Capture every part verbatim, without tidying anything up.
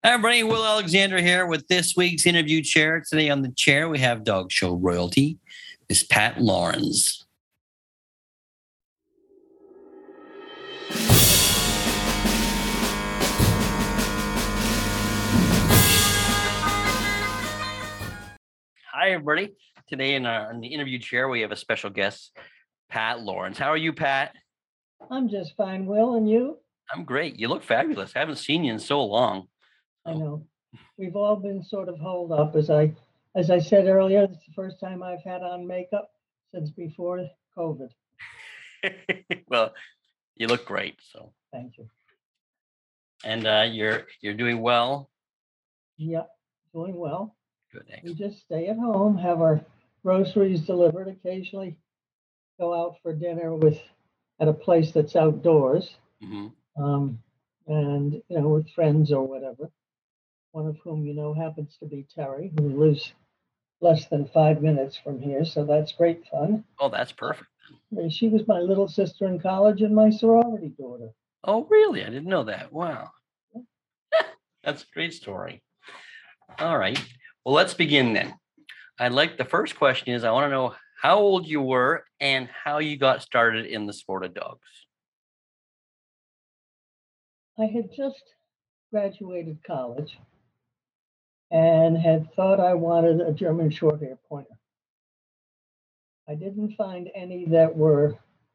Hi, everybody. Will Alexander here with this week's interview chair. Today on the chair, we have dog show royalty, Miss Pat Lawrence. Hi, everybody. Today in, our, in the interview chair, we have a special guest, Pat Lawrence. How are you, Pat? I'm just fine, Will, and you? I'm great. You look fabulous. I haven't seen you in so long. I know. We've all been sort of holed up. As I as I said earlier, it's the first time I've had on makeup since before COVID. Well, you look great. So thank you. And uh, you're you're doing well? Yep, doing well. Good. We just stay at home, have our groceries delivered, occasionally go out for dinner with at a place that's outdoors. Mm-hmm. Um, and you know, with friends or whatever. One of whom you know happens to be Terry, who lives less than five minutes from here, so that's great fun. Oh, that's perfect. Uh, she was my little sister in college and my sorority daughter. Oh, really? I didn't know that. Wow. That's a great story. All right. Well, let's begin then. I'd like the first question is I want to know how old you were and how you got started in the sport of dogs. I had just graduated college and had thought I wanted a German Shorthair Pointer. I didn't find any that were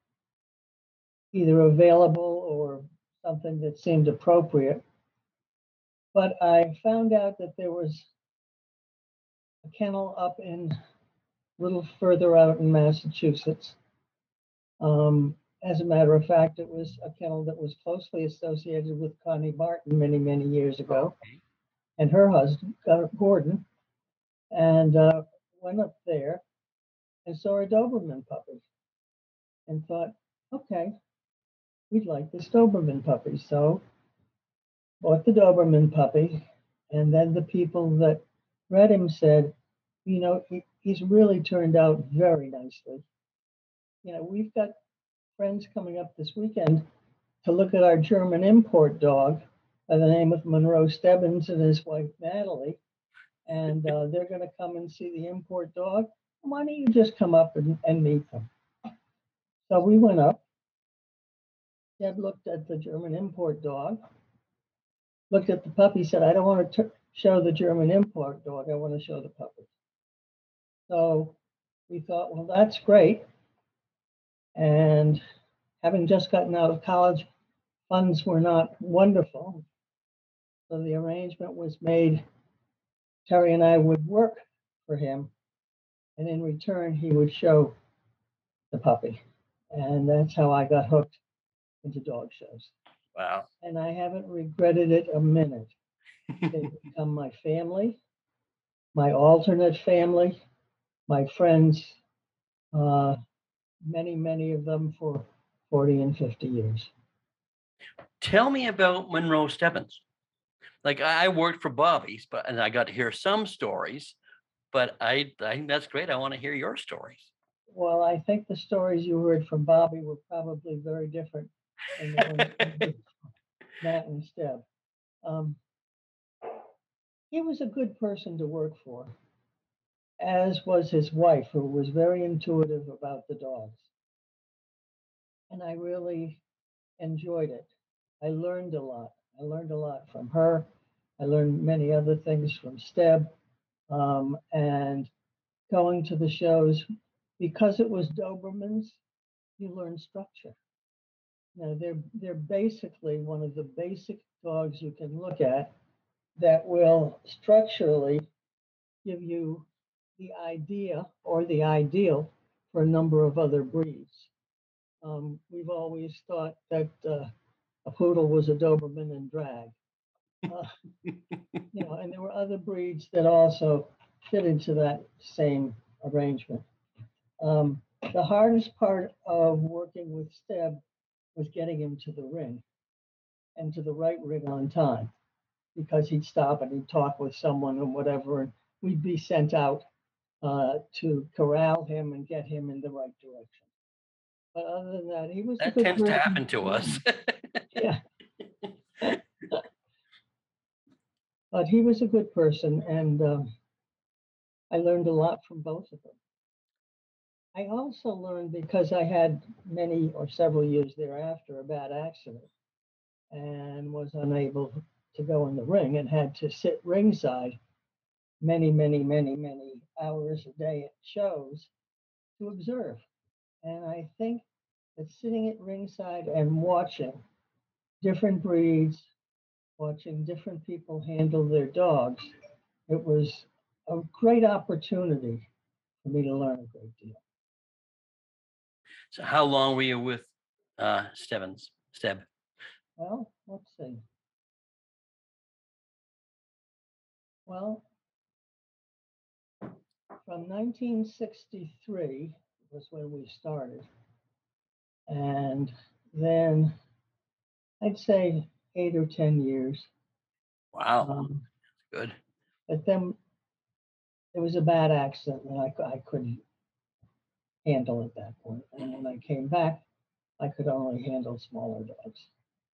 either available or something that seemed appropriate. But I found out that there was a kennel up in a little further out in Massachusetts. Um, as a matter of fact, it was a kennel that was closely associated with Connie Barton many, many years ago, okay. And her husband, Gordon, and uh, went up there and saw a Doberman puppy and thought, okay, we'd like this Doberman puppy. So bought the Doberman puppy, and then the people that read him said, you know, he, he's really turned out very nicely. You know, we've got friends coming up this weekend to look at our German import dog by the name of Monroe Stebbins and his wife Natalie, and uh, they're going to come and see the import dog. Why don't you just come up and, and meet them? So we went up. Dad looked at the German import dog, looked at the puppy, said, I don't want to t- show the German import dog. I want to show the puppy. So we thought, well, that's great. And having just gotten out of college, funds were not wonderful. So the arrangement was made, Terry and I would work for him, and in return, he would show the puppy. And that's how I got hooked into dog shows. Wow. And I haven't regretted it a minute. They've become my family, my alternate family, my friends, uh, many, many of them for forty and fifty years. Tell me about Monroe Stebbins. Like I worked for Bobby's, but and I got to hear some stories, but I, I think that's great. I want to hear your stories. Well, I think the stories you heard from Bobby were probably very different than the ones from Matt and Steb. Um, he was a good person to work for, as was his wife, who was very intuitive about the dogs. And I really enjoyed it. I learned a lot. I learned a lot from her. I learned many other things from Steb. Um, and going to the shows, because it was Dobermans, you learn structure. You know, they're they're basically one of the basic dogs you can look at that will structurally give you the idea or the ideal for a number of other breeds. Um, we've always thought that uh, a poodle was a Doberman in drag. Uh, you know, and there were other breeds that also fit into that same arrangement. Um, the hardest part of working with Steb was getting him to the ring and to the right ring on time, because he'd stop and he'd talk with someone or whatever, and we'd be sent out uh, to corral him and get him in the right direction. But other than that, he was. That tends person. to happen to us. Yeah. But he was a good person, and um, I learned a lot from both of them. I also learned because I had many or several years thereafter a bad accident and was unable to go in the ring and had to sit ringside many, many, many, many hours a day at shows to observe. And I think that sitting at ringside and watching different breeds, watching different people handle their dogs, it was a great opportunity for me to learn a great deal. So how long were you with uh, Stebbins? Steb? Well, let's see. Well, from nineteen sixty-three was when we started. And then I'd say eight or ten years. Wow, Um, good. but then there was a bad accident and I, cou- I couldn't handle at that point. And when I came back, I could only handle smaller dogs.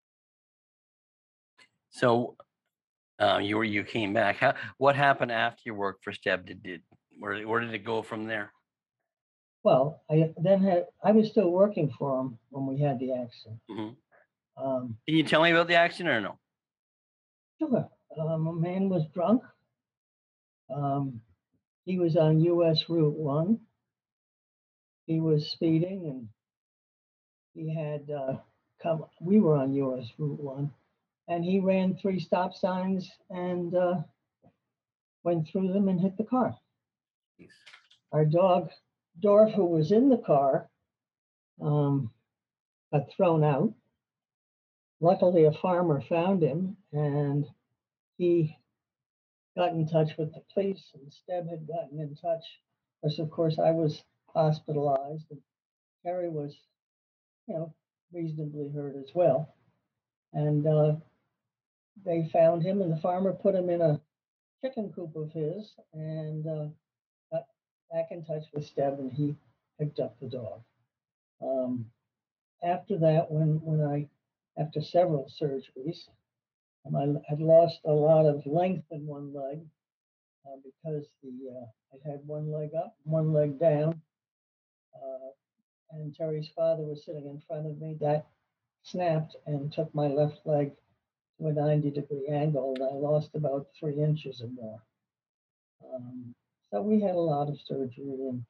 So uh, you were you came back. How, what happened after you worked for Steb? Did, did where where did it go from there? Well, I then had, I was still working for him when we had the accident. Mhm. Um, Can you tell me about the accident or no? sure. Um, a man was drunk. Um, he was on U S Route one. He was speeding and he had uh, come, we were on U S Route one, and he ran three stop signs and uh, went through them and hit the car. Jeez. Our dog, Dorf, who was in the car, um, got thrown out. Luckily, a farmer found him and he got in touch with the police, and Steb had gotten in touch. Because, of course, I was hospitalized and Terry was, you know, reasonably hurt as well. And uh, they found him, and the farmer put him in a chicken coop of his and uh, got back in touch with Steb, and he picked up the dog. Um, after that, when when I, after several surgeries, um, I had lost a lot of length in one leg uh, because the uh, I had one leg up, one leg down, uh, and Terry's father was sitting in front of me. That snapped and took my left leg to a ninety degree angle, and I lost about three inches or more. Um, so we had a lot of surgery and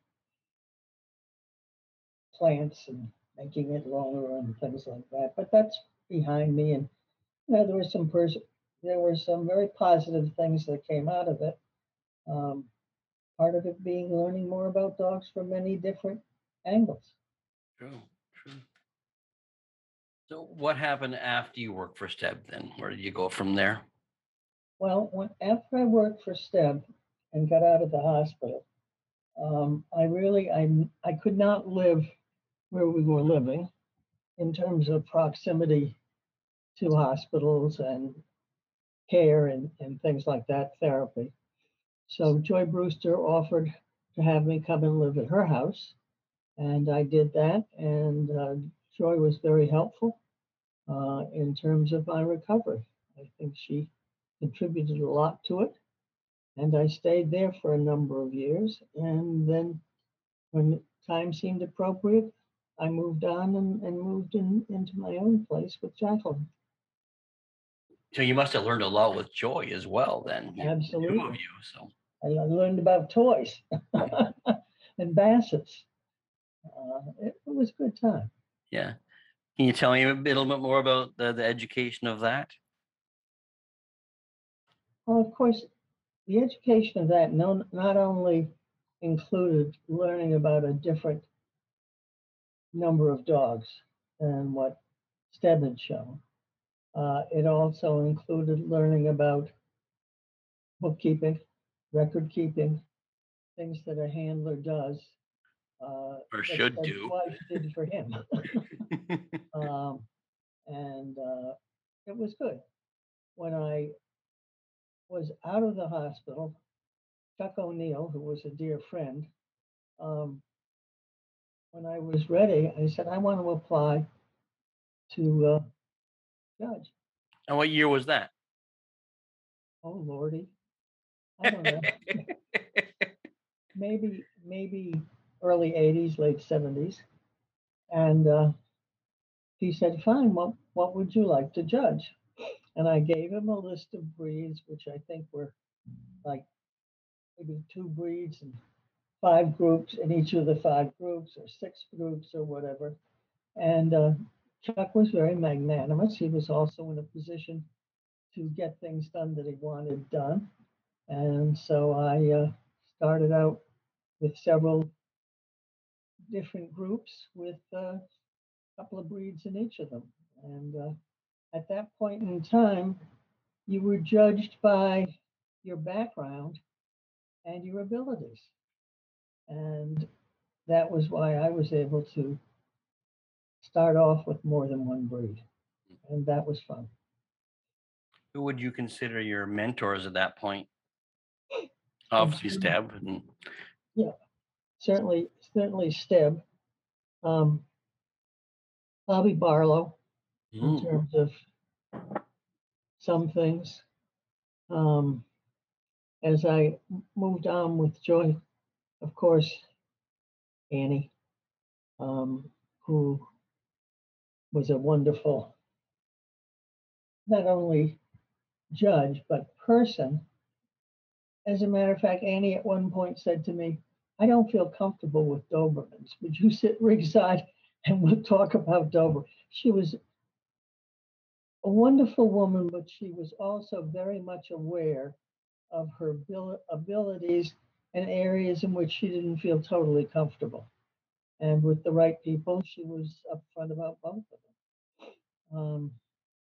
plants and making it longer and things like that. But that's behind me, and you know there were some pers- there were some very positive things that came out of it. Um, part of it being learning more about dogs from many different angles. True, true. So what happened after you worked for Steb then? Where did you go from there? Well, when, after I worked for Steb and got out of the hospital, um, I really I I could not live where we were living in terms of proximity to hospitals and care and, and things like that, therapy. So Joy Brewster offered to have me come and live at her house, and I did that. And uh, Joy was very helpful uh, in terms of my recovery. I think she contributed a lot to it, and I stayed there for a number of years. And then, when time seemed appropriate, I moved on and, and moved in, into my own place with Jacqueline. So you must have learned a lot with Joy as well then. You- the two of Absolutely. you. So I learned about toys and bassets. Uh, it, it was a good time. yeah. Can you tell me a bit- little bit more about the, the education of that? Well, of course, the education of that no, not only included learning about a different number of dogs than what Steb had shown, uh, it also included learning about bookkeeping, record keeping, things that a handler does uh, Or that should Steb's do. wife did for him. um, and uh, it was good. When I was out of the hospital, Chuck O'Neill, who was a dear friend, um, when I was ready, I said, I want to apply to uh, judge. And what year was that? oh Lordy, I don't know, maybe, maybe early eighties, late seventies. And uh, he said, fine, what, what would you like to judge? And I gave him a list of breeds, which I think were like maybe two breeds and five groups in each of the five groups or six groups or whatever. And uh, Chuck was very magnanimous. He was also in a position to get things done that he wanted done. And so I uh, started out with several different groups with uh, a couple of breeds in each of them. And uh, at that point in time, you were judged by your background and your abilities. And that was why I was able to start off with more than one breed. And that was fun. Who would you consider your mentors at that point? Obviously, Steb. And Yeah, certainly, certainly Steb. Um, Bobby Barlow, in Mm, terms of some things. Um, as I moved on with Joy, of course, Annie, um, who was a wonderful, not only judge, but person. As a matter of fact, Annie at one point said to me, I don't feel comfortable with Dobermans. Would you sit ringside and we'll talk about Dober? She was a wonderful woman, but she was also very much aware of her abil- abilities and areas in which she didn't feel totally comfortable. And with the right people, she was upfront about both of them. Um,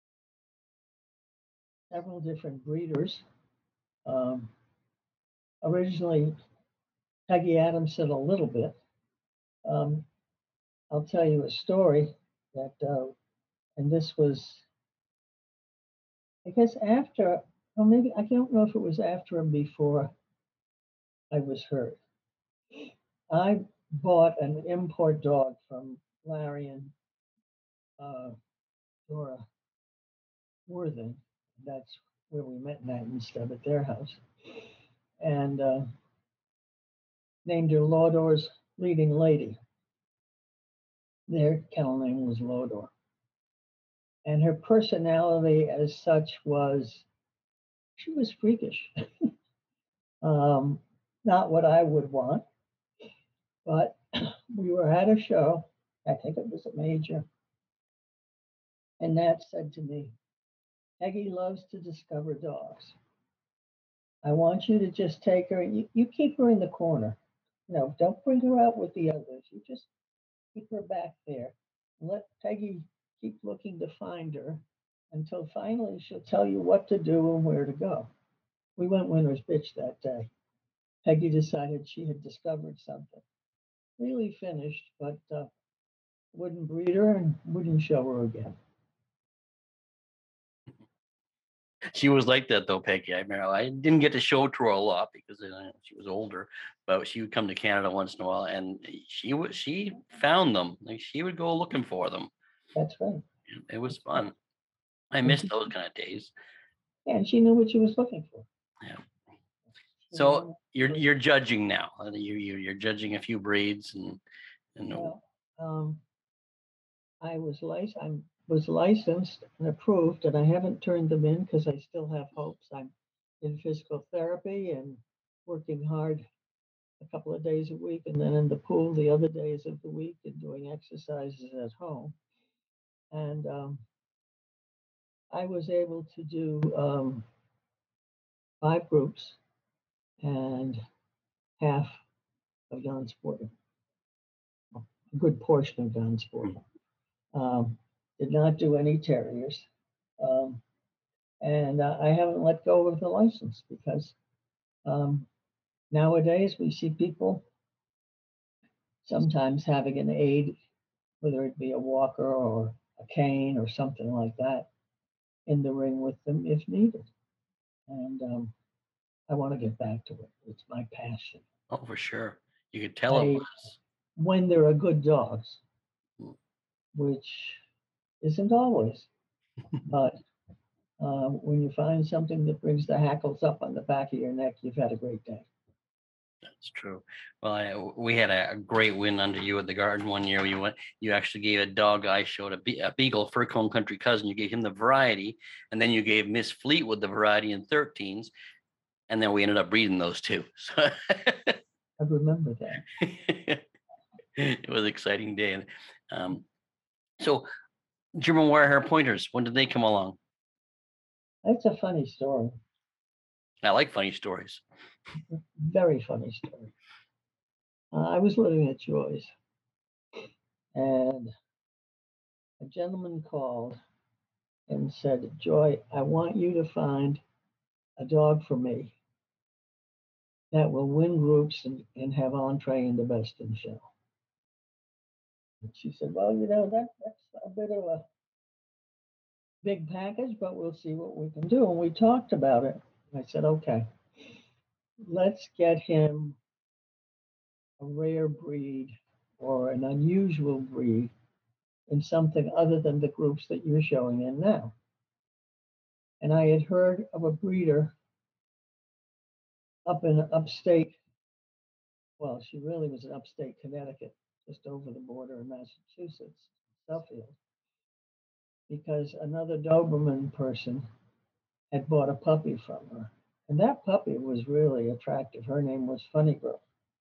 several different breeders. Um, originally, Peggy Adamson a little bit. Um, I'll tell you a story that, uh, and this was, I guess, after, or maybe I don't know if it was after or before I was hurt. I bought an import dog from Larry and uh, Dora Worthen. That's where we met Nat and Steb at their house. And uh, named her Lodor's leading lady. Their kennel name was Lodor. And her personality as such was, she was freakish. um, not what I would want, but we were at a show, I think it was a major, and Nat said to me, Peggy loves to discover dogs. I want you to just take her, and you, you keep her in the corner. You know, don't bring her out with the others. You just keep her back there. Let Peggy keep looking to find her until finally she'll tell you what to do and where to go. We went winner's bitch that day. Peggy decided she had discovered something. Really finished, but uh, wouldn't breed her and wouldn't show her again. she was like that though, Peggy. I remember I didn't get to show it to her a lot because uh, she was older, but she would come to Canada once in a while, and she was she found them. Like she would go looking for them. That's right. It was fun. I missed those kind of days. Yeah, and she knew what she was looking for. Yeah. She So knew- you're you're judging now. Uh, You you you're judging a few breeds and and well, um, I was licensed. I was licensed and approved, and I haven't turned them in because I still have hopes. I'm in physical therapy and working hard a couple of days a week, and then in the pool the other days of the week, and doing exercises at home. And um, I was able to do um, five groups and half of non-sporting, a good portion of non-sporting. Um, did not do any terriers. Um, and uh, I haven't let go of the license because um, nowadays we see people sometimes having an aid, whether it be a walker or a cane or something like that, in the ring with them if needed. And um, I want to get back to it. It's my passion. oh, for sure. You could tell it I, was. when there are good dogs, Mm. which isn't always, but Uh, when you find something that brings the hackles up on the back of your neck, you've had a great day. That's true. Well, I, we had a, a great win under you at the garden one year. You went, you actually gave a dog I showed a, be- a beagle, fur cone country cousin. You gave him the variety, and then you gave Miss Fleetwood the variety in thirteens, and then we ended up breeding those two. So I remember that. it was an exciting day. And um, so German Wirehair pointers, when did they come along? That's a funny story. I like funny stories. Very funny story. Uh, I was living at Joy's, and a gentleman called and said, Joy, I want you to find a dog for me that will win groups and, and have entree in the best in show. And she said, well, you know, that, that's a bit of a big package, but we'll see what we can do. And we talked about it. I said, okay, let's get him a rare breed or an unusual breed in something other than the groups that you're showing in now. And I had heard of a breeder up in upstate. Well, she really was in upstate Connecticut, just over the border in Massachusetts, Suffield, because another Doberman person had bought a puppy from her. And that puppy was really attractive. Her name was Funny Girl.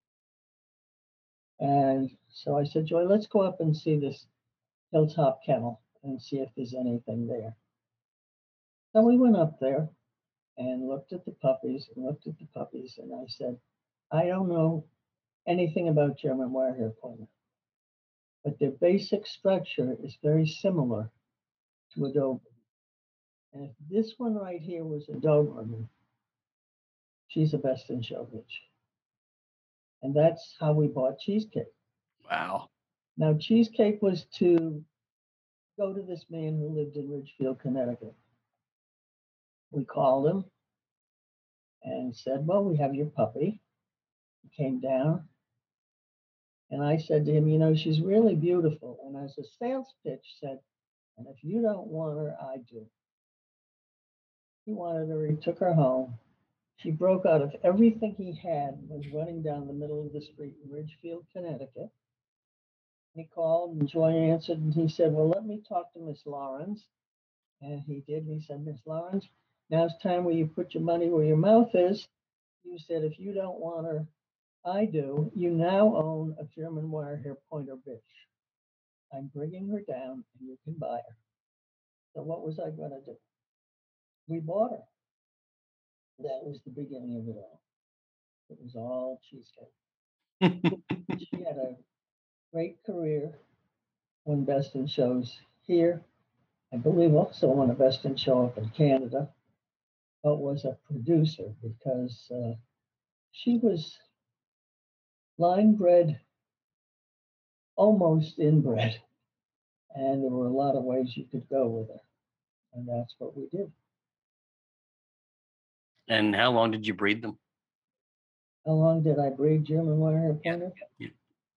And so I said, Joy, let's go up and see this Hilltop Kennel and see if there's anything there. So we went up there and looked at the puppies and looked at the puppies. And I said, I don't know anything about German Wirehair Pointer, but their basic structure is very similar to a Doberman. And if this one right here was a Doberman, she's a best in show bitch. And that's how we bought Cheesecake. Wow. Now, Cheesecake was to go to this man who lived in Ridgefield, Connecticut. We called him and said, well, we have your puppy. He came down. And I said to him, you know, she's really beautiful. And as a sales pitch said, and if you don't want her, I do. He wanted her, he took her home. She broke out of everything he had, was running down the middle of the street in Ridgefield, Connecticut. He called and Joy answered and he said, well, let me talk to Miss Lawrence. And he did. And he said, Miss Lawrence, now's time where you put your money where your mouth is. You said, if you don't want her, I do. You now own a German Wirehair Pointer bitch. I'm bringing her down and you can buy her. So what was I going to do? We bought her. That was the beginning of it all. It was all Cheesecake. She had a great career, won Best in Shows here. I believe also won a Best in Show up in Canada, but was a producer because uh, she was line bred, almost inbred, and there were a lot of ways you could go with her, and that's what we did. And how long did you breed them? How long did I breed German Wirehair Pointer? Yeah.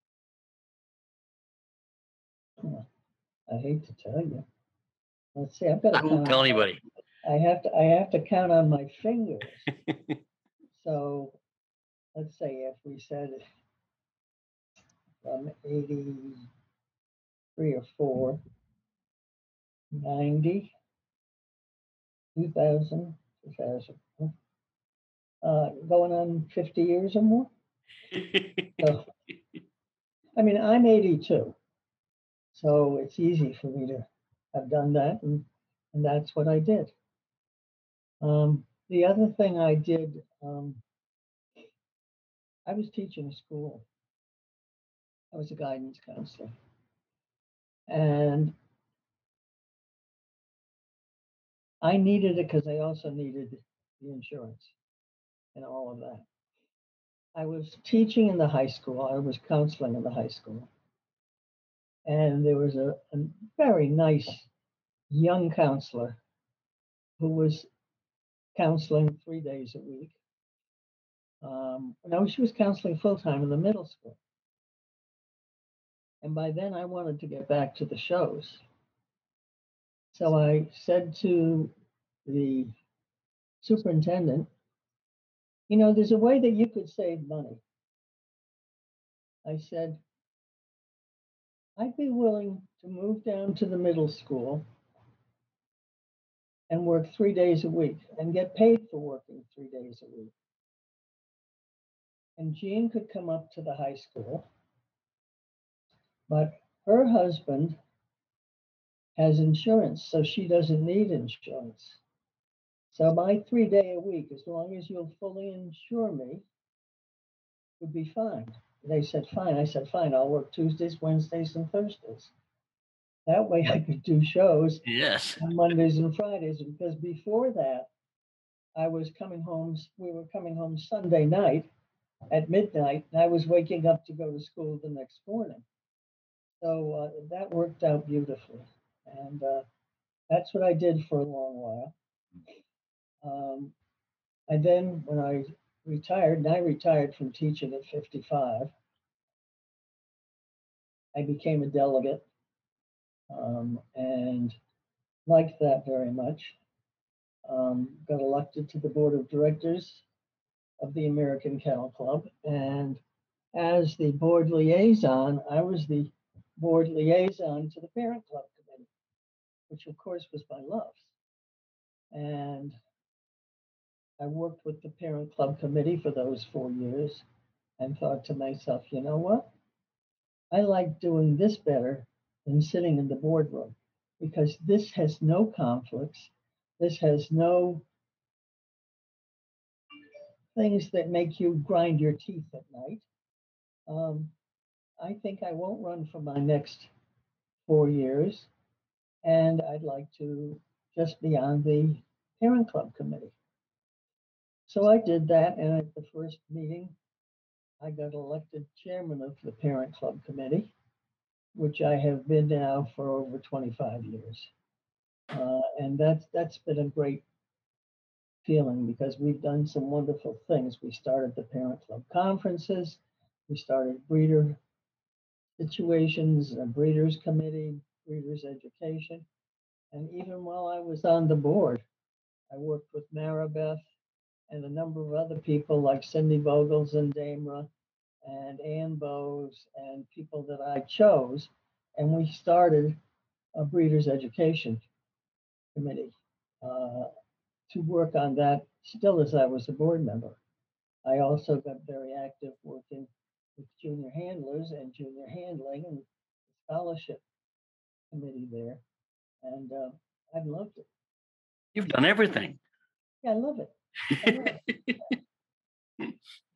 Huh, I hate to tell you. Let's see. I've got to I won't count. tell anybody. I have to. I have to count on my fingers. So let's say if we said from eighty-three or four, ninety, two thousand, two thousand, uh, going on fifty years or more. So, I mean, I'm eighty-two, so it's easy for me to have done that, and, and that's what I did. Um, the other thing I did, um, I was teaching school. I was a guidance counselor. And I needed it because I also needed the insurance and all of that. I was teaching in the high school. I was counseling in the high school. And there was a, a very nice young counselor who was counseling three days a week. Um, no, she was counseling full time in the middle school. And by then I wanted to get back to the shows. So I said to the superintendent, you know, there's a way that you could save money. I said, I'd be willing to move down to the middle school and work three days a week and get paid for working three days a week. And Jean could come up to the high school, but her husband has insurance, so she doesn't need insurance. So my three day a week, as long as you'll fully insure me, would be fine. They said, fine. I said, fine, I'll work Tuesdays, Wednesdays, and Thursdays. That way I could do shows Yes. on Mondays and Fridays, because before that, I was coming home, we were coming home Sunday night at midnight, and I was waking up to go to school the next morning. So uh, that worked out beautifully. And uh, that's what I did for a long while. Um, and then when I retired, and I retired from teaching at fifty-five, I became a delegate um, and liked that very much. Um, got elected to the board of directors of the American Kennel Club. And as the board liaison, I was the board liaison to the parent club committee, which of course was my love. And I worked with the parent club committee for those four years and thought to myself, you know what? I like doing this better than sitting in the boardroom, because this has no conflicts. This has no things that make you grind your teeth at night. Um, I think I won't run for my next four years, and I'd like to just be on the parent club committee. So I did that, and at the first meeting, I got elected chairman of the parent club committee, which I have been now for over twenty-five years. Uh, and that's that's been a great feeling, because we've done some wonderful things. We started the parent club conferences, we started breeder situations, a breeders committee, breeders education. And even while I was on the board, I worked with Maribeth and a number of other people like Cindy Vogels and Damra and Ann Bowes and people that I chose. And we started a breeders education committee uh, to work on that still as I was a board member. I also got very active working with junior handlers and junior handling and scholarship committee there. And uh, I loved it. You've done everything. Yeah, I love it. I love it.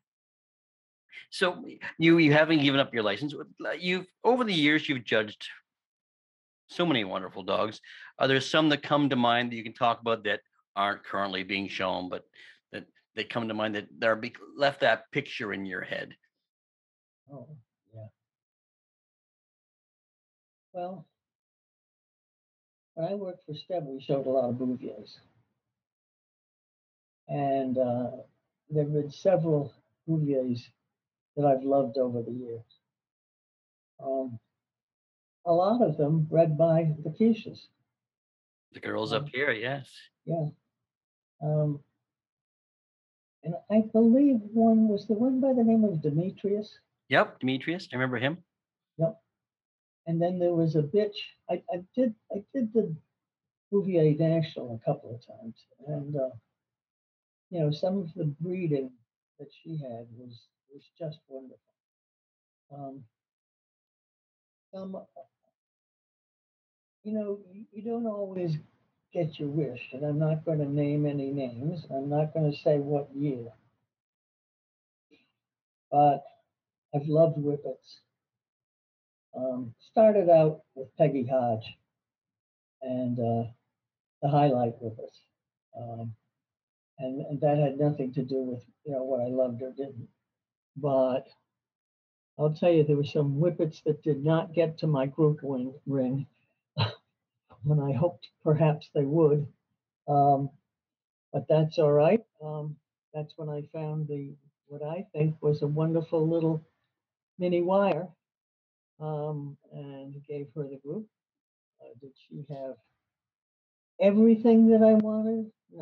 So you you haven't given up your license. You've over the years you've judged so many wonderful dogs. Are there some that come to mind that you can talk about that aren't currently being shown, but that they come to mind that that are be, left that picture in your head? Oh, yeah. Well, when I worked for Steb, we showed a lot of Bouviers. And uh, there have been several Bouviers that I've loved over the years. Um, a lot of them bred by the Keishas. The girls Um, up here, yes. yeah. Um, and I believe one was the one by the name of Demetrius. Yep, Demetrius. I remember him. Yep. And then there was a bitch. I, I did I did the Bouvier National a couple of times, and uh, you know, some of the breeding that she had was was just wonderful. Um, some, you know, you, you don't always get your wish, and I'm not going to name any names. I'm not going to say what year, but I've loved Whippets. Um, started out with Peggy Hodge and uh, the highlight Whippets. Um, and, and that had nothing to do with, you know, what I loved or didn't. But I'll tell you, there were some Whippets that did not get to my group wing ring when I hoped perhaps they would. Um, but that's all right. Um, that's when I found the what I think was a wonderful little mini wire, um, and gave her the group. Uh, did she have everything that I wanted?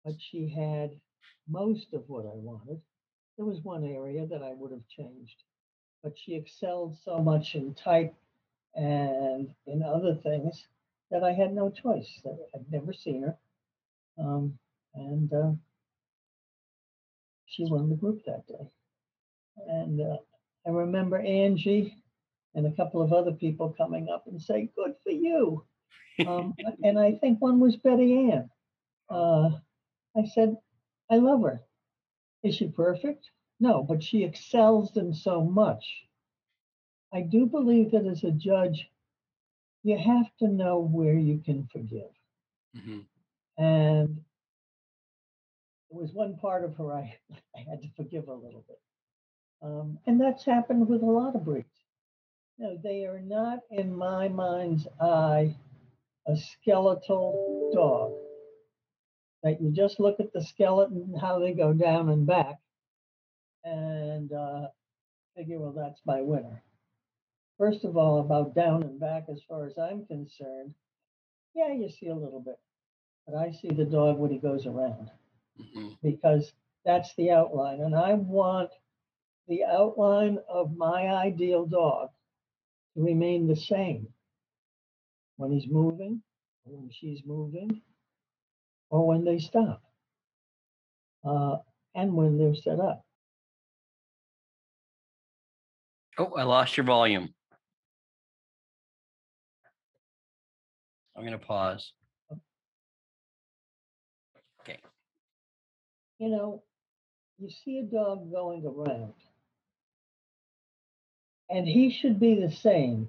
but she had most of what I wanted. There was one area that I would have changed, but she excelled so much in type and in other things that I had no choice. I'd never seen her. Um, and uh, she won the group that day. And uh, I remember Angie and a couple of other people coming up and say, "Good for you." Um, and I think one was Betty Ann. Uh, I said, "I love her. Is she perfect? No, but she excels in so much." I do believe that as a judge, you have to know where you can forgive. Mm-hmm. And there was one part of her I, I had to forgive a little bit. Um, and that's happened with a lot of breeds. No, they are not, in my mind's eye, a skeletal dog. That you just look at the skeleton, how they go down and back, and uh, figure, well, that's my winner. First of all, about down and back, as far as I'm concerned, yeah, you see a little bit, but I see the dog when he goes around Mm-hmm. because that's the outline. And I want the outline of my ideal dog to remain the same when he's moving, or when she's moving, or when they stop, uh, and when they're set up. Oh, I lost your volume. I'm going to pause. Okay. You know, you see a dog going around, and he should be the same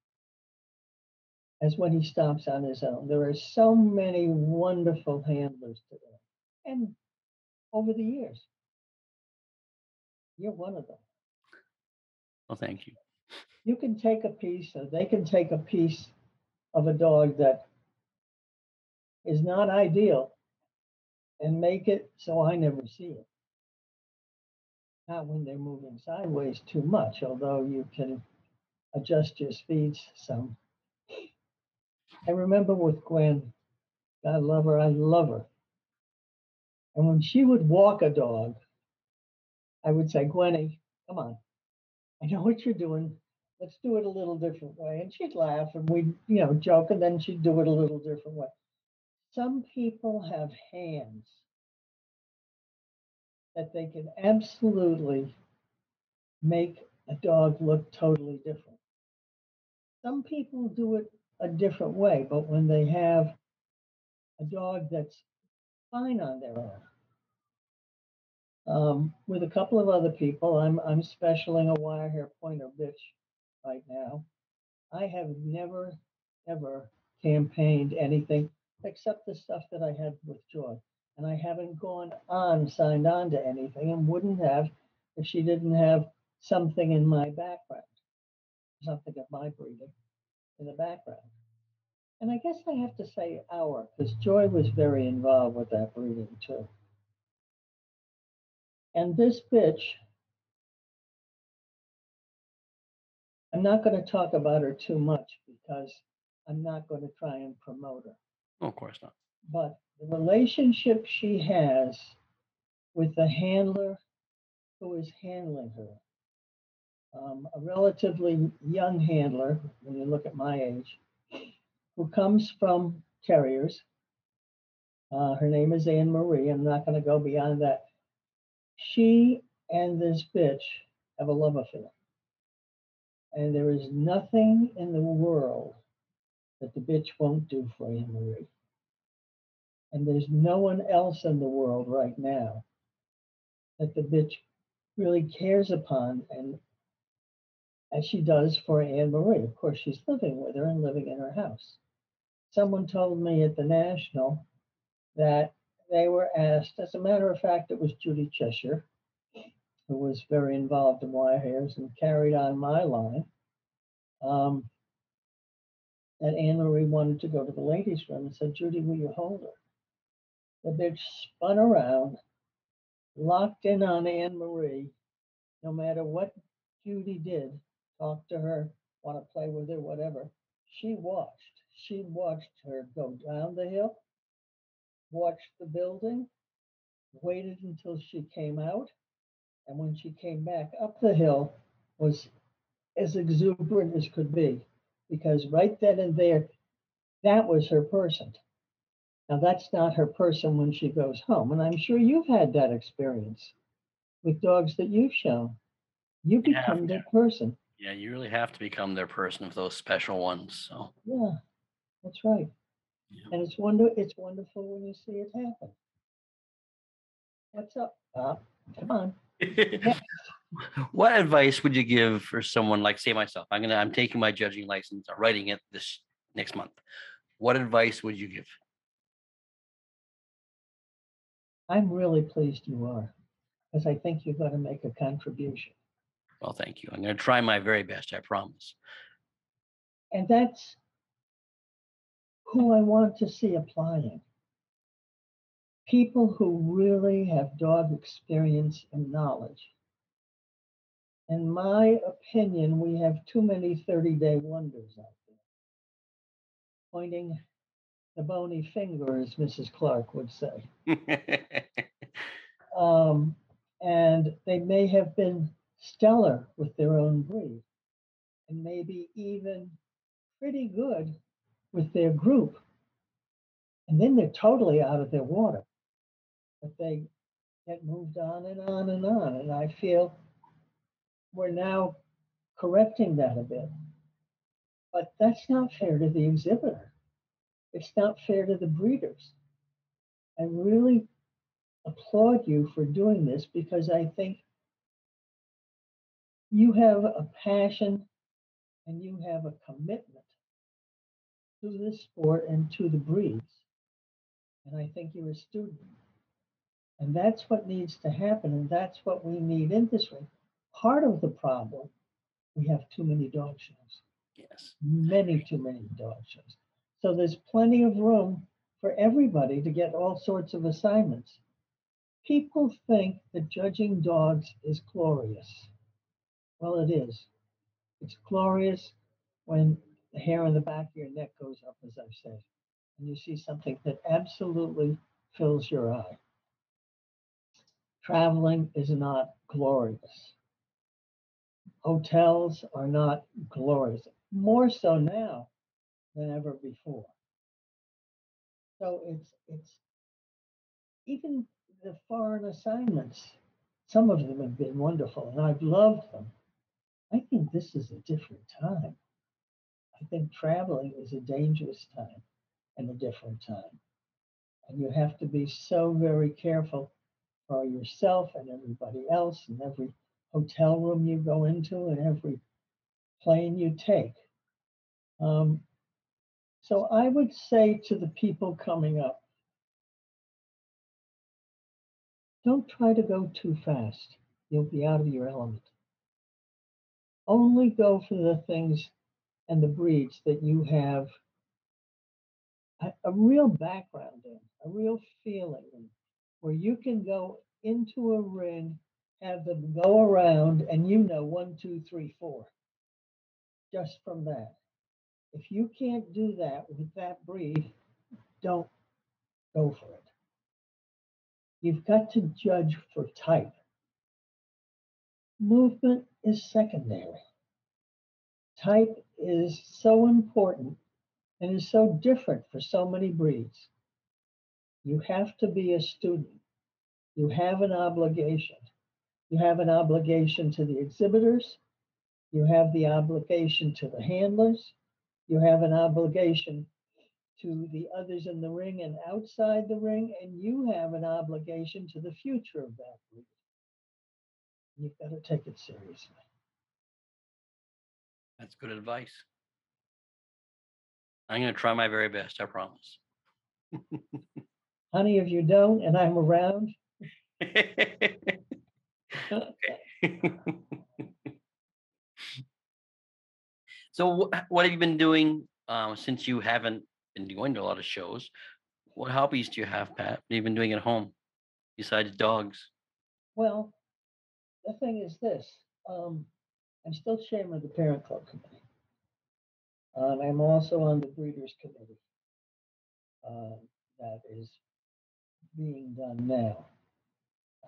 as when he stops on his own. There are so many wonderful handlers today. And over the years, you're one of them. Well, thank you. You can take a piece, or they can take a piece of a dog that is not ideal and make it so I never see it. Not when they're moving sideways too much, although you can adjust your speeds some. I remember with Gwen, God love her, I love her. And when she would walk a dog, I would say, "Gwenny, come on. I know what you're doing. Let's do it a little different way." And she'd laugh and we'd, you know, joke, and then she'd do it a little different way. Some people have hands that they can absolutely make a dog look totally different. Some people do it a different way, but when they have a dog that's fine on their own, um, with a couple of other people, I'm I'm specialing a wire hair pointer bitch right now. I have never ever campaigned anything except the stuff that I had with Joy, and I haven't gone on signed on to anything, and wouldn't have if she didn't have something in my background, something of my breeding in the background. And I guess I have to say our, because Joy was very involved with that breeding too. And this bitch, I'm not going to talk about her too much because I'm not going to try and promote her. Oh, of course not. But the relationship she has with the handler who is handling her, um, a relatively young handler, when you look at my age, who comes from terriers. Uh, her name is Anne Marie. I'm not going to go beyond that. She and this bitch have a love affair. And there is nothing in the world that the bitch won't do for Anne Marie. And there's no one else in the world right now that the bitch really cares upon and as she does for Anne Marie. Of course, she's living with her and living in her house. Someone told me at the National that they were asked, as a matter of fact, it was Judy Cheshire, who was very involved in wire hairs and carried on my line, um, that Anne Marie wanted to go to the ladies' room and said, "Judy, will you hold her?" The bitch spun around, locked in on Anne Marie, no matter what Judy did, talk to her, want to play with her, whatever. She watched. She watched her go down the hill, watched the building, waited until she came out, and when she came back up the hill, was as exuberant as could be, because right then and there, that was her person. Now, that's not her person when she goes home. And I'm sure you've had that experience with dogs that you've shown. You You have become to. their person. Yeah, you really have to become their person of those special ones. So, Yeah, that's right. yeah. And it's wonder it's wonderful when you see it happen. What's up, Bob? Come on. Next. What advice would you give for someone like, say, myself? I'm gonna, I'm taking my judging license, I'm writing it this next month. What advice would you give? I'm really pleased you are, because I think you're going to make a contribution. Well, thank you. I'm gonna try my very best, I promise. And that's who I want to see applying. People who really have dog experience and knowledge. In my opinion, we have too many thirty day wonders out there, pointing the bony finger, as Missus Clark would say. Um, and they may have been stellar with their own breed, and maybe even pretty good with their group. And then they're totally out of their water. But they get moved on and on and on. And I feel we're now correcting that a bit. But that's not fair to the exhibitor. It's not fair to the breeders. I really applaud you for doing this because I think you have a passion and you have a commitment to this sport and to the breeds. And I think you're a student. And that's what needs to happen. And that's what we need in this ring. Part of the problem, we have too many dog shows, Yes. many too many dog shows. So there's plenty of room for everybody to get all sorts of assignments. People think that judging dogs is glorious. Well, it is. It's glorious when the hair on the back of your neck goes up, as I've said, and you see something that absolutely fills your eye. Traveling is not glorious. Hotels are not glorious, more so now than ever before. So it's it's even the foreign assignments. Some of them have been wonderful, and I've loved them. I think this is a different time. I think traveling is a dangerous time and a different time. And you have to be so very careful for yourself and everybody else and every hotel room you go into and every plane you take. Um, so I would say to the people coming up, don't try to go too fast. You'll be out of your element. Only go for the things and the breeds that you have a, a real background in, a real feeling in, where you can go into a ring, have them go around, and you know one, two, three, four, just from that. If you can't do that with that breed, don't go for it. You've got to judge for type. Movement is secondary. Type is so important and is so different for so many breeds. You have to be a student. You have an obligation. You have an obligation to the exhibitors. You have the obligation to the handlers. You have an obligation to the others in the ring and outside the ring. And you have an obligation to the future of that breed. You've got to take it seriously. That's good advice. I'm going to try my very best, I promise. Honey, if you don't and I'm around, So wh- what have you been doing um, since you haven't been going to a lot of shows? What hobbies do you have, Pat? What have you been doing at home besides dogs? well, the thing is this. Um, I'm still chairman of the Parent Club Committee. Um, I'm also on the Breeders Committee uh, that is being done now.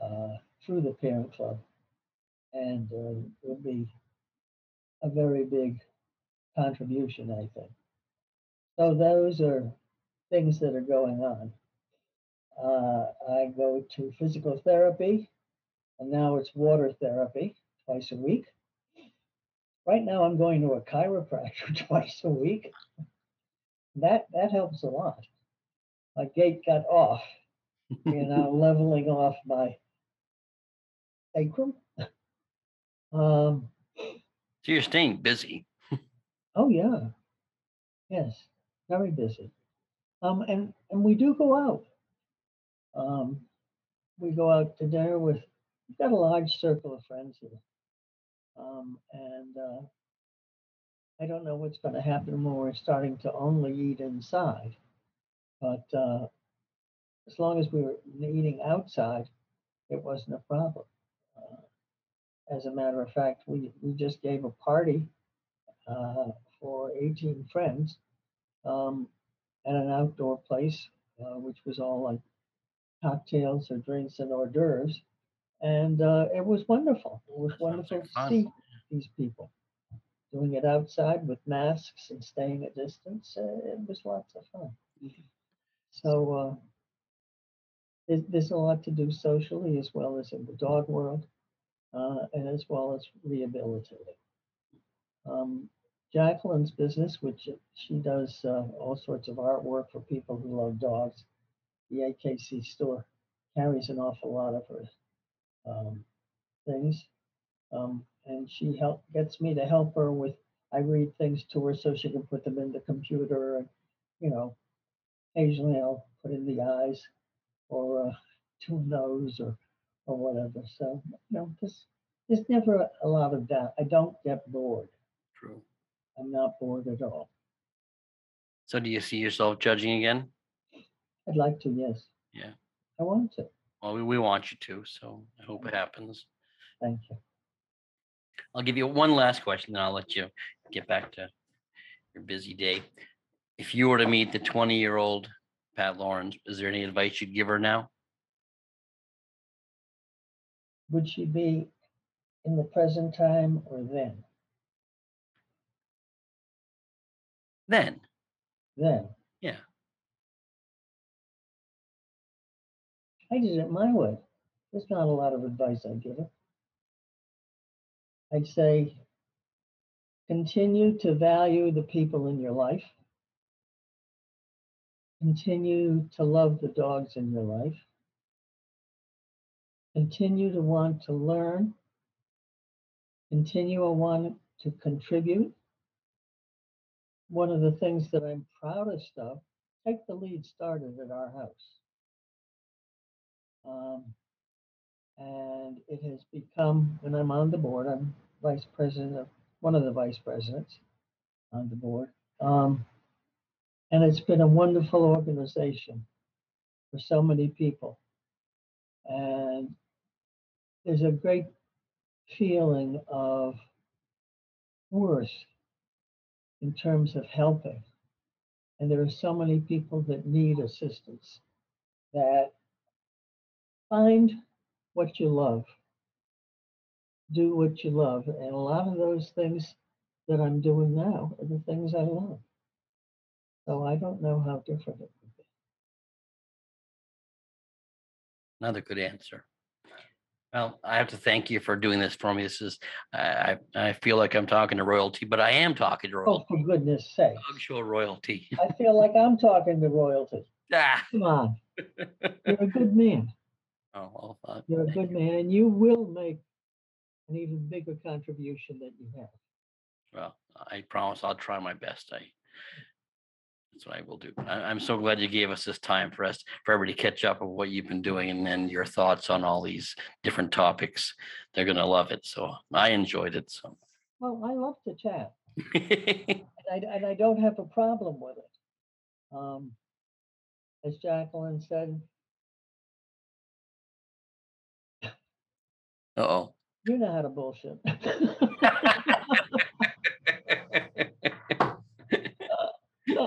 uh, through the parent club, and uh, it would be a very big contribution, I think. So those are things that are going on. Uh, I go to physical therapy, and now it's water therapy twice a week. Right now, I'm going to a chiropractor twice a week. That that helps a lot. My gait got off, you know, leveling off my sacrum. Um, So you're staying busy. oh yeah, yes, very busy. Um, and and we do go out. Um, we go out to dinner with. We've got a large circle of friends here, um, and uh, I don't know what's going to happen when we're starting to only eat inside. But uh, as long as we were eating outside, it wasn't a problem. Uh, as a matter of fact, we, we just gave a party uh, for eighteen friends um, at an outdoor place, uh, which was all like cocktails or drinks and hors d'oeuvres. And uh, it was wonderful. It was That sounds wonderful like to fun. see these people doing it outside with masks and staying a distance. Uh, it was lots of fun. So uh, there's, there's a lot to do socially as well as in the dog world, uh, and as well as rehabilitating. Um, Jacqueline's business, which she does uh, all sorts of artwork for people who love dogs, the A K C store carries an awful lot of her um, things, um, and she help gets me to help her with. I read things to her so she can put them in the computer, and you know, occasionally I'll put in the eyes or uh, to a nose or or whatever. So you know, there's there's never a lot of doubt. I don't get bored. True. I'm not bored at all. So do you see yourself judging again? I'd like to, yes. Yeah. I want to. Well, we, we want you to, so I hope it happens. Thank you. I'll give you one last question, then I'll let you get back to your busy day. If you were to meet the twenty-year-old Pat Lawrence, is there any advice you'd give her now? Would she be in the present time or then? Then, Then. yeah. I did it my way. There's not a lot of advice I'd give her. I'd say continue to value the people in your life. Continue to love the dogs in your life. Continue to want to learn. Continue to want to contribute. One of the things that I'm proudest of, Take the Lead started at our house. Um, and it has become, when I'm on the board, I'm vice president of one of the vice presidents on the board. Um, and it's been a wonderful organization for so many people. And there's a great feeling of worth in terms of helping. And there are so many people that need assistance that find what you love, do what you love. And a lot of those things that I'm doing now are the things I love. So I don't know how different it would be. Another good answer. Well, I have to thank you for doing this for me. This is, I, I I feel like I'm talking to royalty, but I am talking to Oh, royalty. for goodness sake. Dog show royalty. I feel like I'm talking to royalty. Ah. Come on. You're a good man. Oh, well, uh, You're a good man, and you will make an even bigger contribution than you have. well, I promise I'll try my best. I that's what I will do. I, I'm so glad you gave us this time for us, for everybody to catch up of what you've been doing and then your thoughts on all these different topics. They're gonna love it. So I enjoyed it. So Well, I love to chat, and I, and I don't have a problem with it. Um, as Jacqueline said, uh-oh. you know how to bullshit.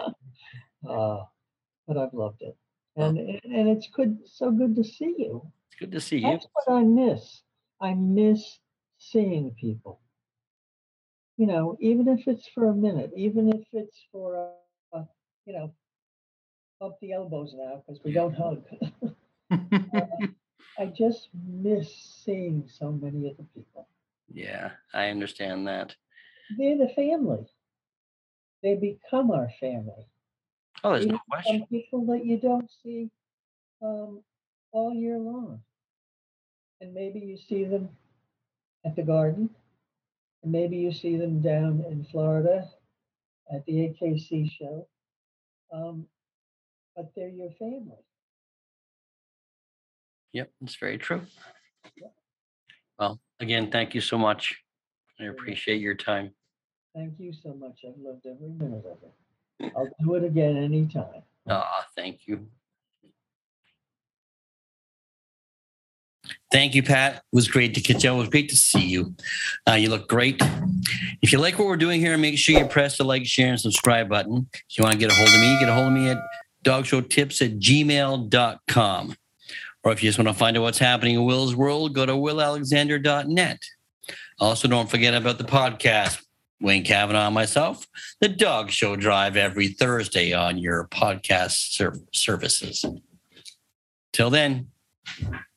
uh, but I've loved it, and and it's good, so good to see you. It's good to see you. That's what I miss. I miss seeing people. You know, even if it's for a minute, even if it's for, uh, you know, up the elbows now because we don't hug. I just miss seeing so many of the people. Yeah, I understand that. They're the family. They become our family. Oh, there's Even no question. some people that you don't see um, all year long. And maybe you see them at the garden, and maybe you see them down in Florida at the A K C show. Um, but they're your family. Yep, it's very true. Yeah. Well, again, thank you so much. I You're appreciate your time. Thank you so much. I've loved every minute of it. I'll do it again anytime. Ah, thank you. Thank you, Pat. It was great to catch up. It was great to see you. Uh, you look great. If you like what we're doing here, make sure you press the like, share, and subscribe button. If you want to get a hold of me, get a hold of me at dogshowtips at gmail dot com. Or if you just want to find out what's happening in Will's world, go to will alexander dot net. Also, don't forget about the podcast. Wayne Kavanaugh and myself, The Dog Show Drive, every Thursday on your podcast ser- services. Till then.